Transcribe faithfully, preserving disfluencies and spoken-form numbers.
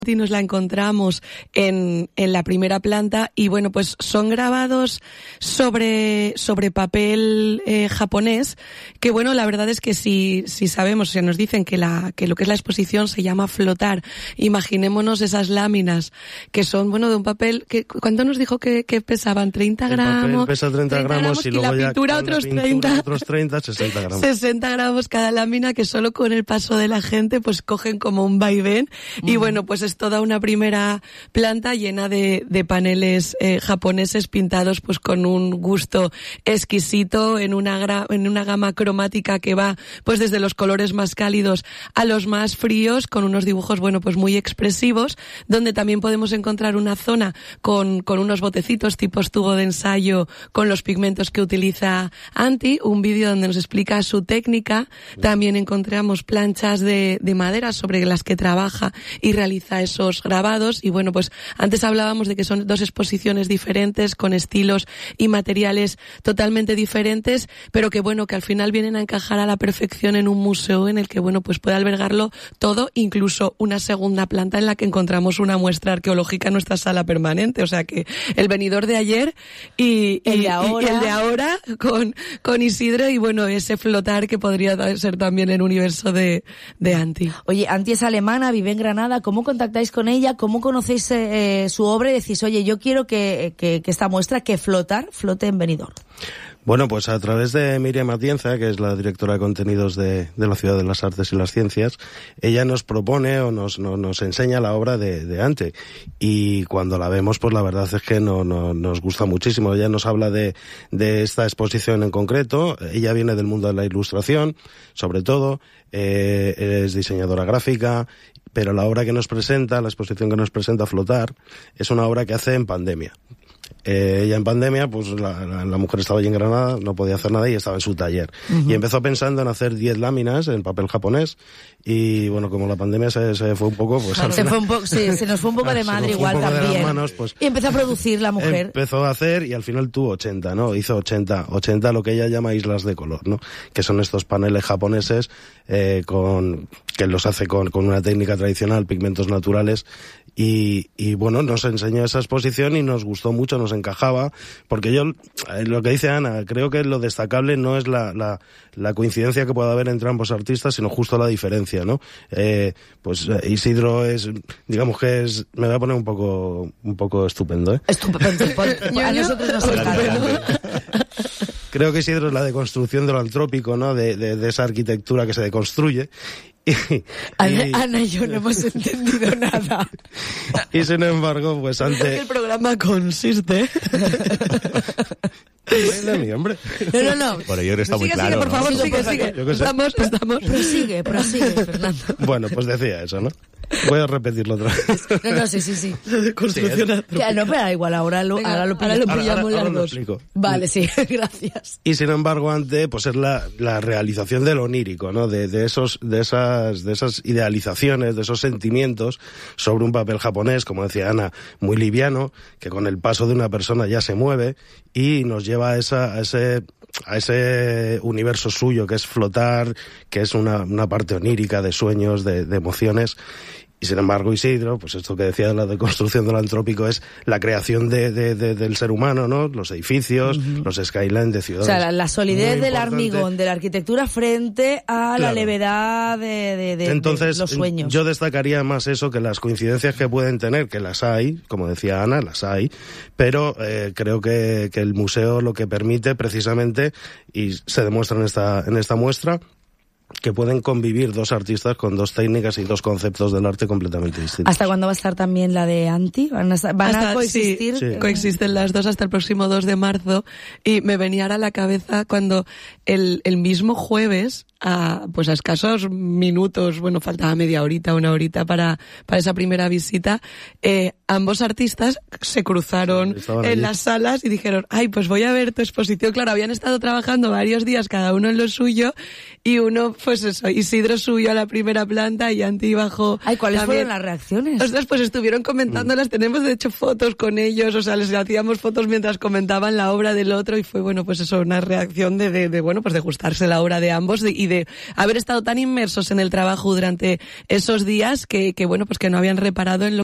y nos la encontramos en, en la primera planta y bueno, pues son grabados sobre, sobre papel eh, japonés, que bueno, la verdad es que si, si sabemos, si nos dicen que la, que lo que es la exposición se llama flotar, imaginémonos esas láminas que son, bueno, de un papel que, ¿cuánto nos dijo que, que pesaban? treinta gramos. El papel pesa treinta, treinta gramos y, y luego la pintura ya otros pintura, treinta. Otros treinta, sesenta gramos. sesenta gramos cada lámina, que solo con el paso de la gente pues cogen como un vaivén. Mm. Y bueno, pues es toda una primera planta llena de, de paneles eh, japoneses pintados pues con un gusto exquisito en una gra, en una gama cromática que va pues desde los colores más cálidos a los más fríos, con unos dibujos bueno pues muy expresivos, donde también podemos encontrar una zona con, con unos botecitos tipo tubo de ensayo con los pigmentos que utiliza Antti, un vídeo donde nos explica su técnica. También encontramos planchas de, de madera sobre las que trabaja y realiza esos grabados. Y bueno, pues antes hablábamos de que son dos exposiciones diferentes, con estilos y materiales totalmente diferentes, pero que bueno, que al final vienen a encajar a la perfección en un museo en el que bueno, pues puede albergarlo todo, incluso una segunda planta en la que encontramos una muestra arqueológica en nuestra sala permanente. O sea que el venidor de ayer y, el, y, de ahora. y el de ahora con, con Isidro, y bueno, ese flotar que podría ser también el universo de, de Antti. Oye, Antti es alemana, vive en Granada. ¿Cómo contactáis con ella? ¿Cómo conocéis eh, su obra y decís, oye, yo quiero que, que, que esta muestra, que flotar, flote en Benidorm? Bueno, pues a través de Miriam Atienza, que es la directora de contenidos de, de la Ciudad de las Artes y las Ciencias, ella nos propone o nos, no, nos enseña la obra de, de Antti. Y cuando la vemos, pues la verdad es que no, no, nos gusta muchísimo. Ella nos habla de, de esta exposición en concreto. Ella viene del mundo de la ilustración, sobre todo, eh, es diseñadora gráfica, pero la obra que nos presenta, la exposición que nos presenta, Flotar, es una obra que hace en pandemia. Eh, ella en pandemia, pues la, la, la mujer estaba allí en Granada, no podía hacer nada y estaba en su taller. Uh-huh. Y empezó pensando en hacer diez láminas en papel japonés y bueno, como la pandemia se, se fue un poco, pues claro, se, fue un po- sí, se nos fue un poco de madre igual también. Manos, pues, y empezó a producir la mujer. Empezó a hacer y al final tuvo ochenta, ¿no? Hizo ochenta, ochenta lo que ella llama islas de color, ¿no? Que son estos paneles japoneses eh, con que los hace con, con una técnica tradicional, pigmentos naturales. Y, y bueno, nos enseñó esa exposición y nos gustó mucho, nos encajaba, porque yo, lo que dice Ana, creo que lo destacable no es la, la, la coincidencia que pueda haber entre ambos artistas, sino justo la diferencia, ¿no? Eh, pues Isidro es, digamos que es, me voy a poner un poco, un poco estupendo, ¿eh? Estupendo, a nosotros nos encanta. Creo que Isidro es la deconstrucción de lo antrópico, ¿no? De, de, de esa arquitectura que se deconstruye. Y, Ana, y, Ana y yo no hemos entendido nada. Y sin embargo, pues antes... El programa consiste... De mi hombre. No, no, no. Por ello está muy sigue, claro. Sigue, por favor, ¿no? sigue, sigue. Estamos, estamos. Prosigue, prosigue, Fernando. Bueno, pues decía eso, ¿no? Voy a repetirlo otra vez. No, no, sí, sí, sí. De construcción sí, antrópica. Que, no, pero igual, ahora lo, Venga, ahora lo, ahora lo pillamos ahora, ahora, las ahora dos. Lo vale, sí, gracias. Y sin embargo, antes, pues es la, la realización de lo onírico, ¿no? De, de esos, de esas, de esas idealizaciones, de esos sentimientos sobre un papel japonés, como decía Ana, muy liviano, que con el paso de una persona ya se mueve y nos lleva a esa, a ese, a ese universo suyo que es flotar, que es una, una parte onírica de sueños, de, de emociones. Y sin embargo, Isidro, pues esto que decía de la deconstrucción de lo antrópico es la creación de, de, de, del ser humano, ¿no? Los edificios, uh-huh. los skylines de ciudades. O sea, la, la solidez Muy del importante. hormigón, de la arquitectura frente a Claro. la levedad de, de, de, Entonces, de los sueños. Yo destacaría más eso, que las coincidencias que pueden tener, que las hay, como decía Ana, las hay, pero eh, creo que, que el museo lo que permite precisamente, y se demuestra en esta, en esta muestra, que pueden convivir dos artistas con dos técnicas y dos conceptos del arte completamente distintos. ¿Hasta cuándo va a estar también la de Antti? ¿Van a, van Hasta, a coexistir? Sí, sí. Coexisten las dos hasta el próximo dos de marzo. Y me venía ahora a la cabeza cuando el, el mismo jueves, a, pues a escasos minutos, bueno, faltaba media horita, una horita para, para esa primera visita, eh, ambos artistas se cruzaron sí, en allí. las salas y dijeron, ay, pues voy a ver tu exposición. Claro, habían estado trabajando varios días cada uno en lo suyo y uno, pues eso, Isidro subió a la primera planta y Antti bajó. Ay, ¿cuáles también. fueron las reacciones? Ostras, pues estuvieron comentándolas, tenemos de hecho fotos con ellos, o sea, les hacíamos fotos mientras comentaban la obra del otro y fue, bueno, pues eso, una reacción de, de, de bueno, pues de gustarse la obra de ambos de, y de haber estado tan inmersos en el trabajo durante esos días que, que bueno, pues que no habían reparado en lo